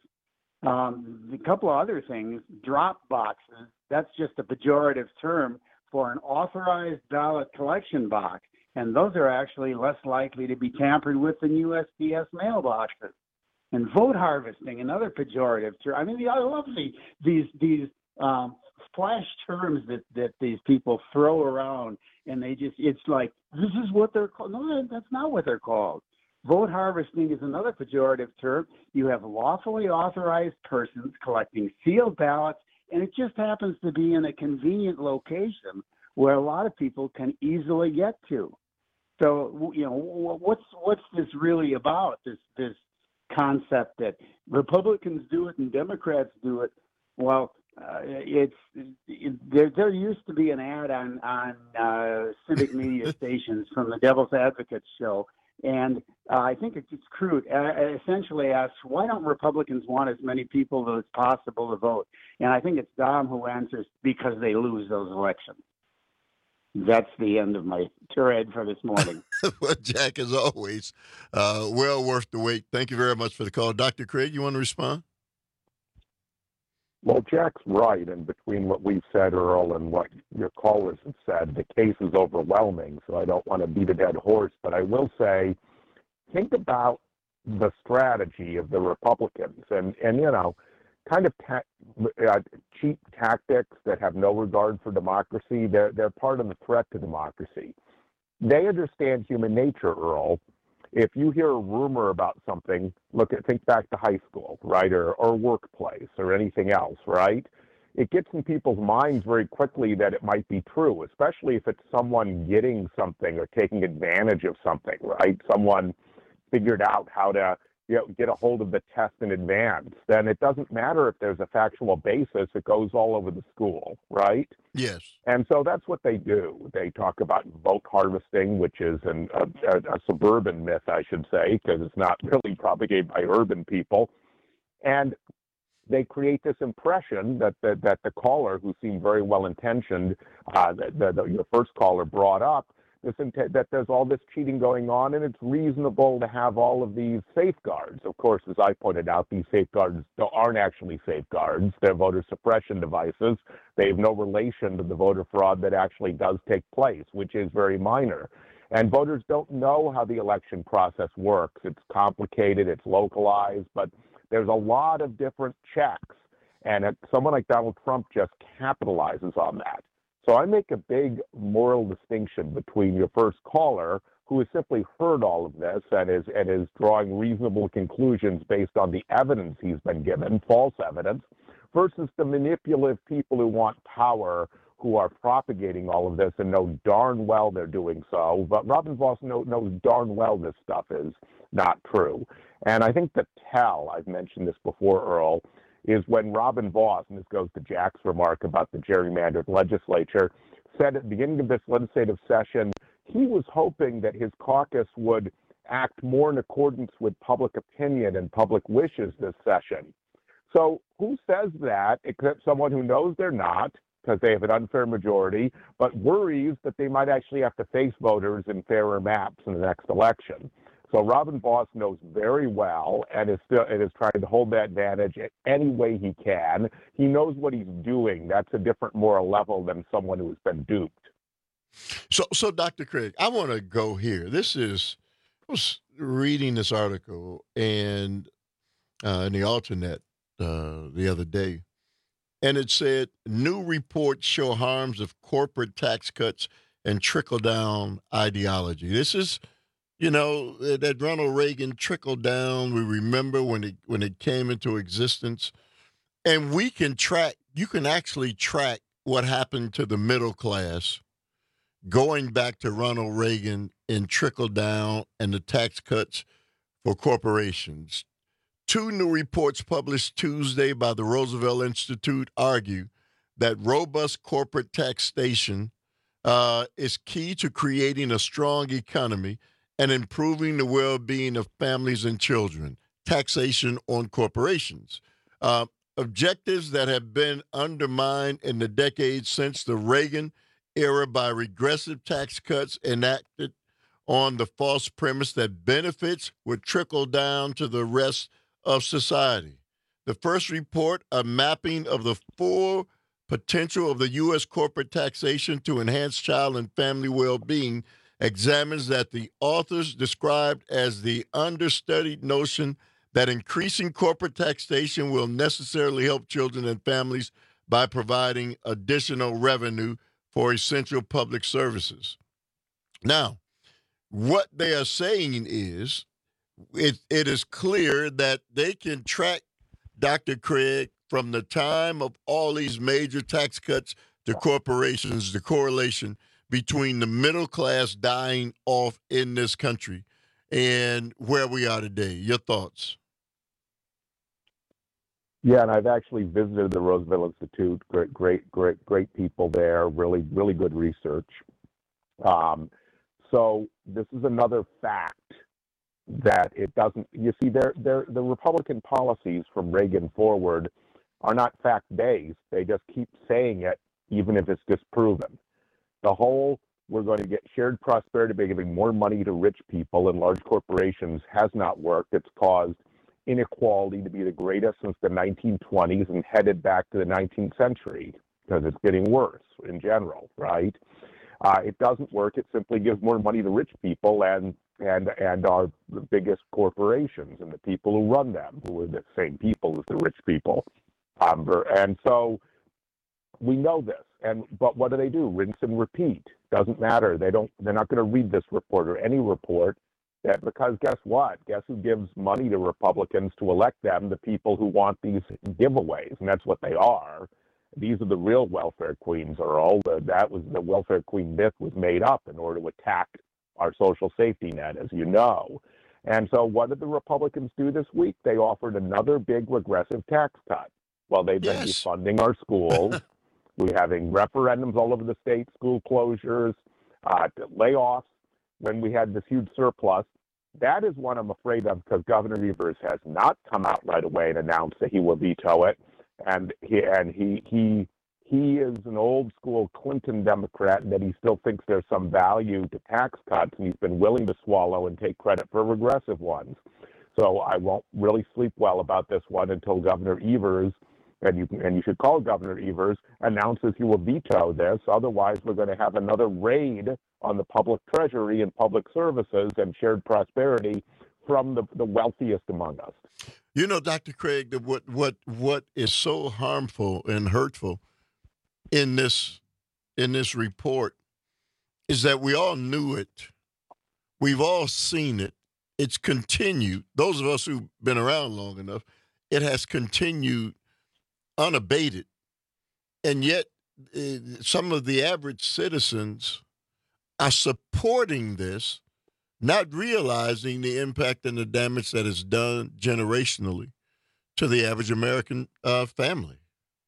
Um, a couple of other things, drop boxes, that's just a pejorative term for an authorized ballot collection box, and those are actually less likely to be tampered with than U S P S mailboxes. And vote harvesting, another pejorative term. I mean, I love the, these these um, flash terms that, that these people throw around, and they just, it's like, this is what they're called. No, that's not what they're called. Vote harvesting is another pejorative term. You have lawfully authorized persons collecting sealed ballots, and it just happens to be in a convenient location where a lot of people can easily get to. So, you know, what's what's this really about? This this concept that Republicans do it and Democrats do it. Well, uh, it's it, there. There used to be an ad on on uh, civic media stations from the Devil's Advocate show. And uh, I think it's, it's crude. Uh, essentially asks, why don't Republicans want as many people as possible to vote? And I think it's Dom who answers, because they lose those elections. That's the end of my tirade for this morning. Well, Jack, as always, uh, well worth the wait. Thank you very much for the call. Doctor Craig, you want to respond? Well, Jack's right, and between what we've said, Earl, and what your callers have said, the case is overwhelming, so I don't want to beat a dead horse, but I will say, think about the strategy of the Republicans, and, and you know, kind of ta- uh, cheap tactics that have no regard for democracy. They're, they're part of the threat to democracy. They understand human nature, Earl. If you hear a rumor about something, look at, think back to high school, right, or, or workplace or anything else, right? It gets in people's minds very quickly that it might be true, especially if it's someone getting something or taking advantage of something, right? Someone figured out how to, you know, get a hold of the test in advance. Then it doesn't matter if there's a factual basis. It goes all over the school, right? Yes. And so that's what they do. They talk about vote harvesting, which is an, a, a, a suburban myth, I should say, because it's not really propagated by urban people. And they create this impression that the, that the caller, who seemed very well-intentioned, uh, that the, the, your first caller brought up, this int- that there's all this cheating going on, and it's reasonable to have all of these safeguards. Of course, as I pointed out, these safeguards aren't actually safeguards. They're voter suppression devices. They have no relation to the voter fraud that actually does take place, which is very minor. And voters don't know how the election process works. It's complicated, it's localized, but there's a lot of different checks. And it, someone like Donald Trump just capitalizes on that. So I make a big moral distinction between your first caller, who has simply heard all of this and is and is drawing reasonable conclusions based on the evidence he's been given, false evidence, versus the manipulative people who want power, who are propagating all of this and know darn well they're doing so. But Robin Vos know, knows darn well this stuff is not true. And I think the tell, I've mentioned this before, Earl, is when Robin Vos, and this goes to Jack's remark about the gerrymandered legislature, said at the beginning of this legislative session, he was hoping that his caucus would act more in accordance with public opinion and public wishes this session. So who says that except someone who knows they're not, because they have an unfair majority, but worries that they might actually have to face voters in fairer maps in the next election. So Robin Vos knows very well and is still and is trying to hold that advantage any way he can. He knows what he's doing. That's a different moral level than someone who has been duped. So, so Doctor Craig, I want to go here. This is, I was reading this article and uh, in the alternate uh, the other day, and it said new reports show harms of corporate tax cuts and trickle-down ideology. This is, you know, that Ronald Reagan trickled down. We remember when it when it came into existence, and we can track. You can actually track what happened to the middle class, going back to Ronald Reagan and trickle down and the tax cuts for corporations. Two new reports published Tuesday by the Roosevelt Institute argue that robust corporate taxation uh, is key to creating a strong economy and improving the well-being of families and children. Taxation on corporations. Uh, objectives that have been undermined in the decades since the Reagan era by regressive tax cuts enacted on the false premise that benefits would trickle down to the rest of society. The first report, a mapping of the full potential of the U S corporate taxation to enhance child and family well-being, examines that the authors described as the understudied notion that increasing corporate taxation will necessarily help children and families by providing additional revenue for essential public services. Now, what they are saying is it, it is clear that they can track, Doctor Craig, from the time of all these major tax cuts to corporations, the correlation between the middle class dying off in this country and where we are today. Your thoughts? Yeah, and I've actually visited the Roosevelt Institute. Great, great, great, great people there. Really, really good research. Um, so this is another fact that it doesn't. You see, they're, they're, the Republican policies from Reagan forward are not fact-based. They just keep saying it, even if it's disproven. The whole we're going to get shared prosperity by giving more money to rich people and large corporations has not worked. It's caused inequality to be the greatest since the nineteen twenties and headed back to the nineteenth century because it's getting worse in general, right? Uh, it doesn't work. It simply gives more money to rich people and and and our the biggest corporations and the people who run them, who are the same people as the rich people. Um, and so we know this. And but what do they do? Rinse and repeat. Doesn't matter. They don't. They're not going to read this report or any report. That because guess what? Guess who gives money to Republicans to elect them? The people who want these giveaways, and that's what they are. These are the real welfare queens, Earl. That was the welfare queen myth was made up in order to attack our social safety net, as you know. And so, what did the Republicans do this week? They offered another big regressive tax cut. Well, they've been Yes. defunding our schools. We're having referendums all over the state, school closures, uh, layoffs. When we had this huge surplus, that is one I'm afraid of because Governor Evers has not come out right away and announced that he will veto it, and he and he he he is an old school Clinton Democrat and that he still thinks there's some value to tax cuts, and he's been willing to swallow and take credit for regressive ones. So I won't really sleep well about this one until Governor Evers, and you and you should call Governor Evers, announces he will veto this. Otherwise, we're going to have another raid on the public treasury and public services and shared prosperity from the, the wealthiest among us. You know, Doctor Craig, that what what what is so harmful and hurtful in this in this report is that we all knew it. We've all seen it. It's continued. Those of us who've been around long enough, it has continued unabated. And yet, uh, some of the average citizens are supporting this, not realizing the impact and the damage that is done generationally to the average American uh, family.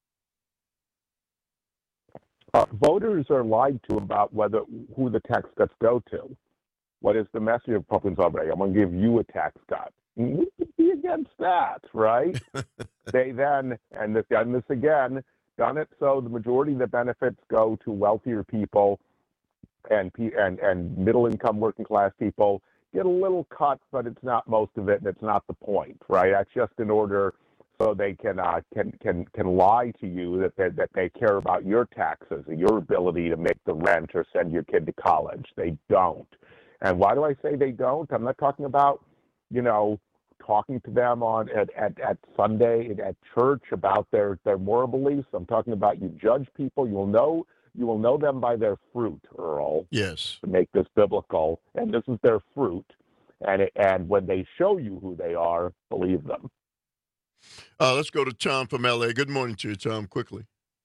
Uh, voters are lied to about whether who the tax cuts go to. What is the message of Republicans already? I'm going to give you a tax cut. We could be against that, right? They then, and this, done this again, done it so the majority of the benefits go to wealthier people and and and middle-income working-class people get a little cut, but it's not most of it, and it's not the point, right? That's just in order so they can uh, can can can lie to you that they, that they care about your taxes and your ability to make the rent or send your kid to college. They don't. And why do I say they don't? I'm not talking about, you know, talking to them on at, at, at Sunday at church about their, their moral beliefs. I'm talking about you judge people. You will know you will know them by their fruit, Earl. Yes. To make this biblical, and this is their fruit. And it, and when they show you who they are, believe them. Uh, let's go to Tom from L A. Good morning to you, Tom, quickly.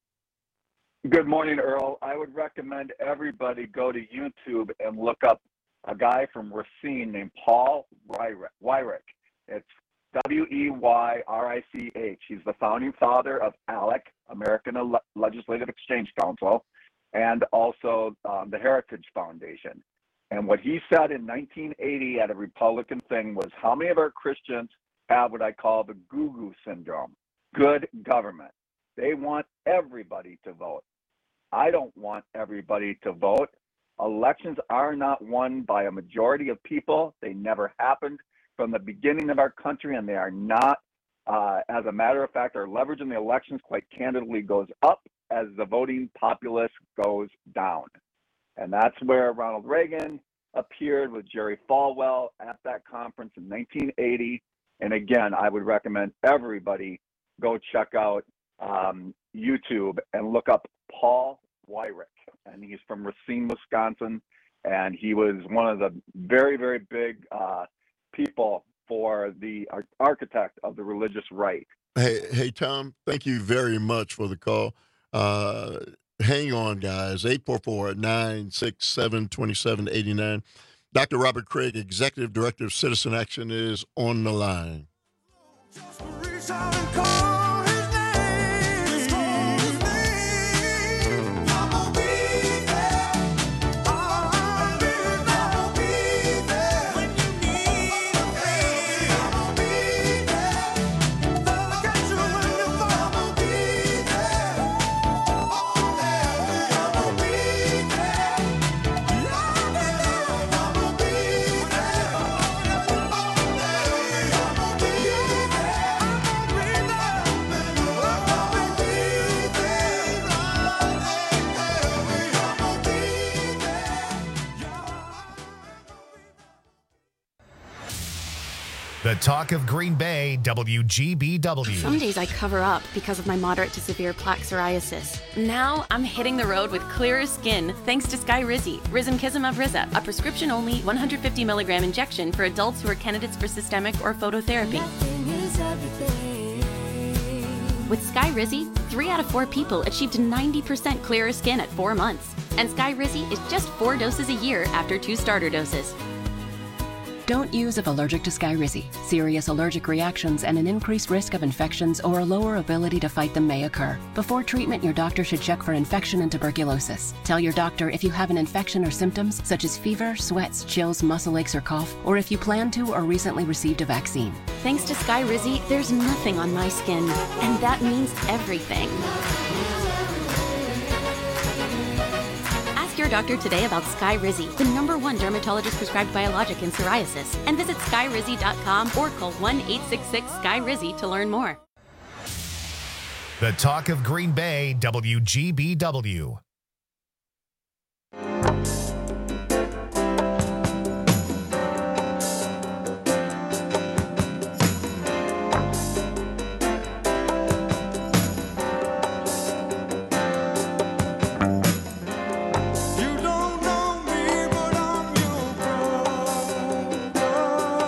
Good morning, Earl. I would recommend everybody go to YouTube and look up a guy from Racine named Paul Weyrich. It's W E Y R I C H. He's the founding father of ALEC, American Ele- Legislative Exchange Council, and also um, the Heritage Foundation. And what he said in nineteen eighty at a Republican thing was, how many of our Christians have what I call the goo-goo syndrome, good government? They want everybody to vote. I don't want everybody to vote. Elections are not won by a majority of people. They never happened from the beginning of our country, and they are not. Uh, as a matter of fact, our leverage in the elections quite candidly goes up as the voting populace goes down. And that's where Ronald Reagan appeared with Jerry Falwell at that conference in nineteen eighty. And again, I would recommend everybody go check out um, YouTube and look up Paul Weyrich. And he's from Racine, Wisconsin. And he was one of the very, very big uh, people for the ar- architect of the religious right. Hey, hey, Tom, thank you very much for the call. Uh, hang on, guys. eight four four, nine six seven, two seven eight nine. Doctor Robert Craig, Executive Director of Citizen Action, is on the line. The talk of Green Bay, W G B W. Some days I cover up because of my moderate to severe plaque psoriasis. Now I'm hitting the road with clearer skin thanks to Skyrizi, Risankizumab Riza, a prescription-only one hundred fifty milligram injection for adults who are candidates for systemic or phototherapy. With Skyrizi, three out of four people achieved ninety percent clearer skin at four months. And Skyrizi is just four doses a year after two starter doses. Don't use if allergic to Skyrizi. Serious allergic reactions and an increased risk of infections or a lower ability to fight them may occur. Before treatment, your doctor should check for infection and tuberculosis. Tell your doctor if you have an infection or symptoms such as fever, sweats, chills, muscle aches, or cough, or if you plan to or recently received a vaccine. Thanks to Skyrizi, there's nothing on my skin, and that means everything. Your doctor today about Skyrizi, the number one dermatologist prescribed biologic in psoriasis, and visit skyrizi dot com or call one eight six six Skyrizi to learn more. The talk of Green Bay, W G B W.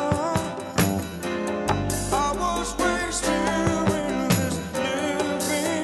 I was wasted in this living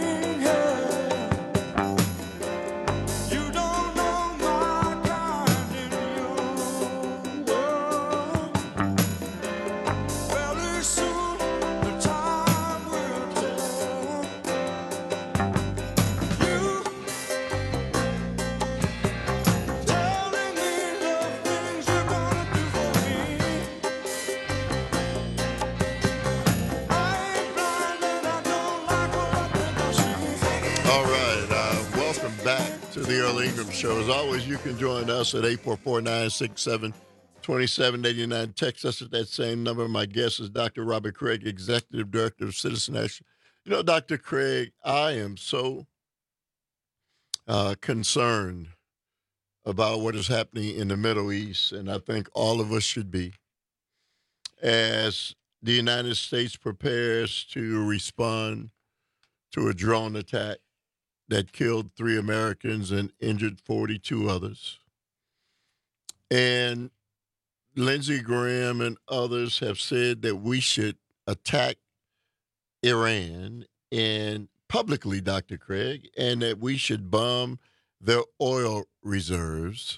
to the Earl Ingram Show. As always, you can join us at eight four four, nine six seven, two seven eight nine. Text us at that same number. My guest is Doctor Robert Craig, Executive Director of Citizen Action. You know, Doctor Craig, I am so uh, concerned about what is happening in the Middle East, and I think all of us should be, as the United States prepares to respond to a drone attack that killed three Americans and injured forty-two others. And Lindsey Graham and others have said that we should attack Iran and publicly, Doctor Craig, and that we should bomb their oil reserves.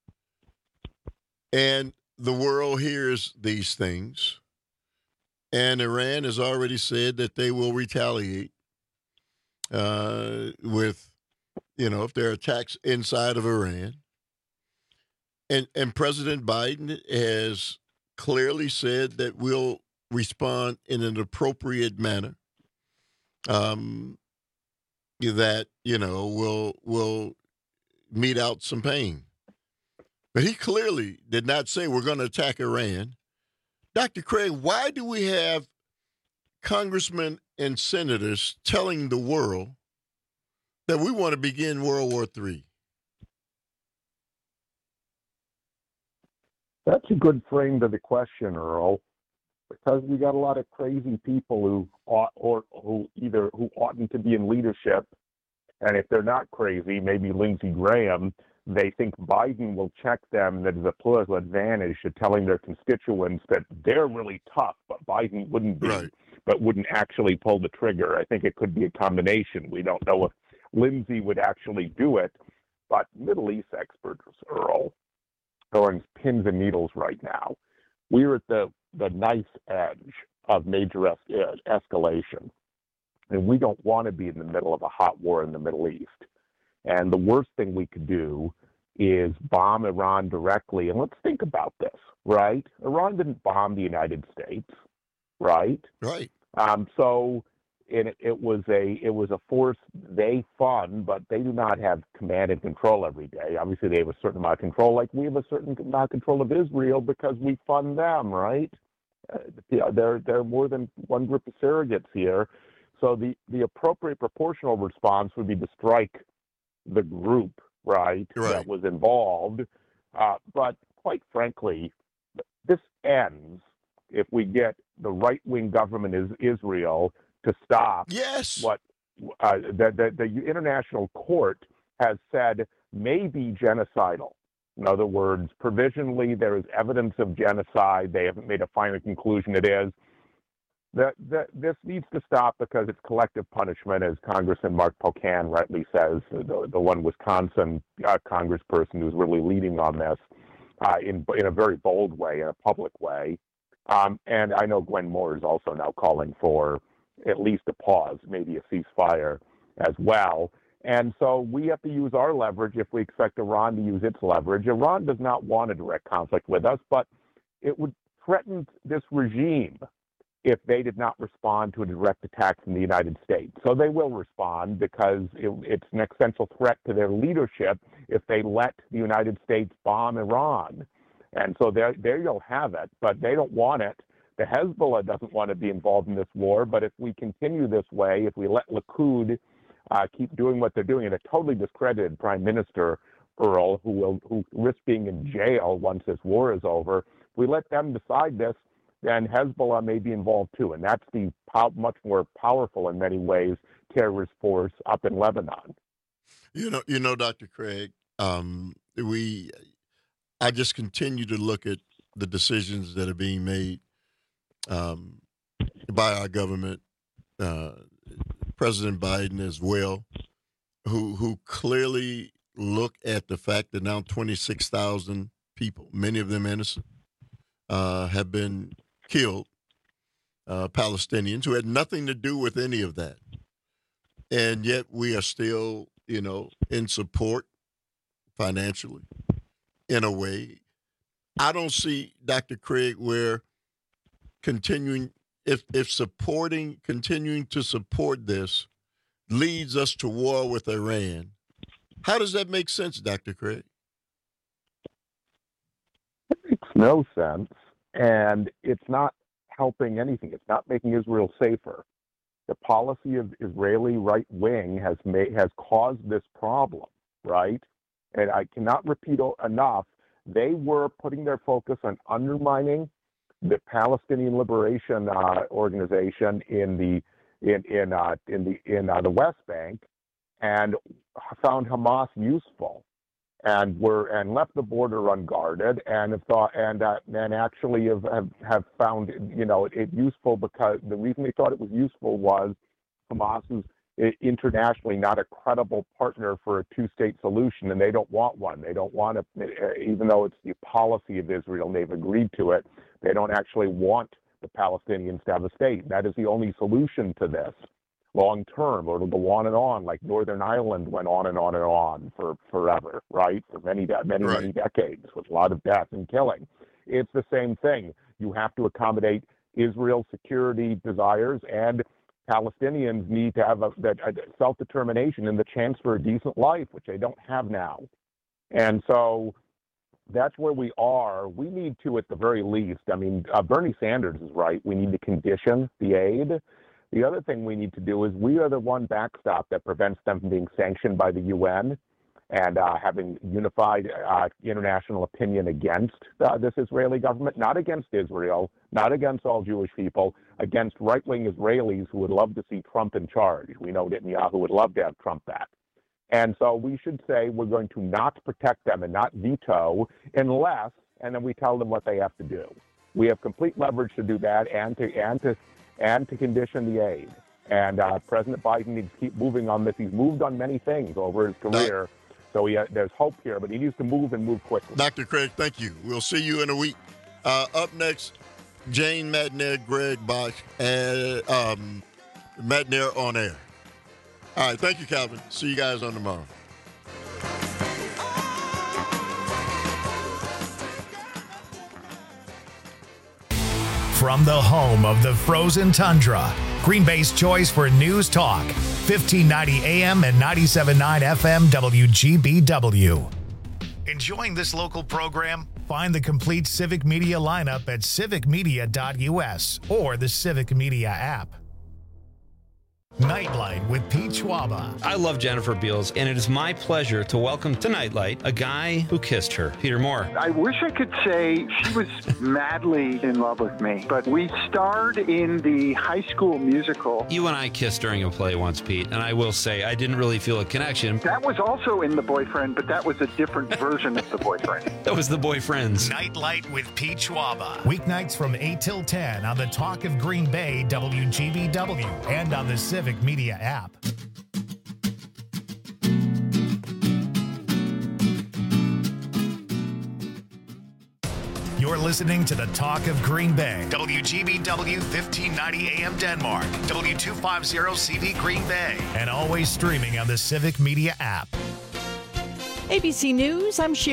And the world hears these things. And Iran has already said that they will retaliate uh, with, you know, if there are attacks inside of Iran. And, and President Biden has clearly said that we'll respond in an appropriate manner. Um, that, you know, will will mete out some pain. But he clearly did not say we're going to attack Iran. Doctor Craig, why do we have congressmen and senators telling the world that we want to begin World War Three? That's a good frame to the question, Earl, because we got a lot of crazy people who ought or who either who oughtn't to be in leadership, and if they're not crazy, maybe Lindsey Graham, they think Biden will check them, that is a political advantage to telling their constituents that they're really tough, but Biden wouldn't be, right. but wouldn't actually pull the trigger. I think it could be a combination. We don't know if Lindsey would actually do it, but Middle East experts, Earl, throwing pins and needles right now. We're at the, the nice edge of major es- escalation, and we don't want to be in the middle of a hot war in the Middle East. And the worst thing we could do is bomb Iran directly. And let's think about this, right? Iran didn't bomb the United States, right? Right. Um, so it, it was a it was a force they fund, but they do not have command and control every day. Obviously, they have a certain amount of control, like we have a certain amount of control of Israel because we fund them, right? Uh, there there are more than one group of surrogates here. So the, the appropriate proportional response would be to strike the group, right, right. that was involved. Uh, but quite frankly, this ends if we get the right-wing government is Israel to stop yes. what uh, the, the, the international court has said may be genocidal. In other words, provisionally there is evidence of genocide. They haven't made a final conclusion it is. That, that this needs to stop because it's collective punishment, as Congressman Mark Pocan rightly says, the, the one Wisconsin uh, congressperson who's really leading on this uh, in in a very bold way, in a public way. Um, and I know Gwen Moore is also now calling for at least a pause, maybe a ceasefire as well. And so we have to use our leverage if we expect Iran to use its leverage. Iran does not want a direct conflict with us, but it would threaten this regime if they did not respond to a direct attack from the United States. So they will respond because it, it's an existential threat to their leadership if they let the United States bomb Iran. And so there, there you'll have it, but they don't want it. The Hezbollah doesn't want to be involved in this war, but if we continue this way, if we let Likud uh, keep doing what they're doing, and a totally discredited Prime Minister, Earl, who will who risks being in jail once this war is over, if we let them decide this, then Hezbollah may be involved too, and that's the pow- much more powerful in many ways terrorist force up in Lebanon. You know, you know, Doctor Craig, um, we, I just continue to look at the decisions that are being made um, by our government, uh, President Biden as well, who who clearly look at the fact that now twenty-six thousand people, many of them innocent, uh, have been killed, uh, Palestinians who had nothing to do with any of that. And yet we are still, you know, in support financially in a way. I don't see, Doctor Craig, where continuing, if, if supporting, continuing to support this leads us to war with Iran, How does that make sense, Doctor Craig? It makes no sense, and it's not helping anything. It's not making Israel safer. The policy of Israeli right wing has made has caused this problem, right? And I cannot repeat enough. They were putting their focus on undermining the Palestinian Liberation uh, Organization in the in in uh, in the in uh, the West Bank, and found Hamas useful, and were and left the border unguarded, and have thought and uh, and actually have, have have found you know it, it useful because the reason they thought it was useful was Hamas is internationally not a credible partner for a two-state solution, and they don't want one. They don't want to, even though it's the policy of Israel, and they've agreed to it, they don't actually want the Palestinians to have a state. That is the only solution to this long term, or it'll go on and on, like Northern Ireland went on and on and on for forever, right? For many, many, right. many decades, with a lot of death and killing. It's the same thing. You have to accommodate Israel's security desires, and Palestinians need to have a, a self-determination and the chance for a decent life, which they don't have now. And so that's where we are. We need to, at the very least, I mean, uh, Bernie Sanders is right. We need to condition the aid. The other thing we need to do is we are the one backstop that prevents them from being sanctioned by the U N and uh, having unified uh, international opinion against uh, this Israeli government, not against Israel, not against all Jewish people, against right-wing Israelis who would love to see Trump in charge. We know Netanyahu would love to have Trump back. And so we should say we're going to not protect them and not veto unless, and then we tell them what they have to do. We have complete leverage to do that and to and to and to condition the aid. And uh, President Biden needs to keep moving on this. He's moved on many things over his career. So he, uh, there's hope here, but he needs to move and move quickly. Doctor Craig, thank you. We'll see you in a week. Uh, up next, Jane Matenaer, Greg Bosch, and um, Matenaer on air. All right, thank you, Calvin. See you guys on tomorrow. From the home of the frozen tundra, Green Bay's choice for news talk, fifteen ninety A M and ninety-seven point nine F M W G B W. Enjoying this local program? Find the complete Civic Media lineup at civic media dot U S or the Civic Media app. Nightlight with Pete Schwaba. I love Jennifer Beals, and it is my pleasure to welcome to Nightlight a guy who kissed her, Peter Moore. I wish I could say she was madly in love with me, but we starred in the High School Musical. You and I kissed during a play once, Pete, and I will say I didn't really feel a connection. That was also in The Boyfriend, but that was a different version of The Boyfriend. That was The Boyfriends. Nightlight with Pete Schwaba. Weeknights from eight till ten on the Talk of Green Bay W G B W and on the Civic Media app. You're listening to the Talk of Green Bay, W G B W fifteen ninety A M Denmark, W two fifty C V Green Bay, and always streaming on the Civic Media app. A B C News, I'm Sharon.